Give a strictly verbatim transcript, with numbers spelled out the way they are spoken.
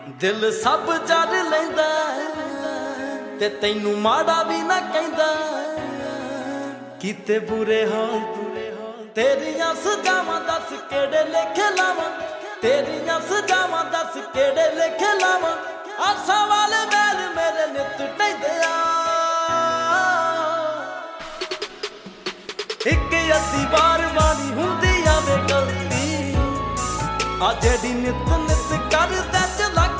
दिल सब जल लैंदा ते तैनू माड़ा भी ना कहंदा कीते बुरे हाल तेरियां सजावां दस केड़े लेखे लावां तेरियां सजावां दस केड़े लेखे लावां आसां वाले मैल मेरे नित ढैंदे आ इक अद्धी बार वाली हुंदी आवे गलती आ जेड़ी नित नित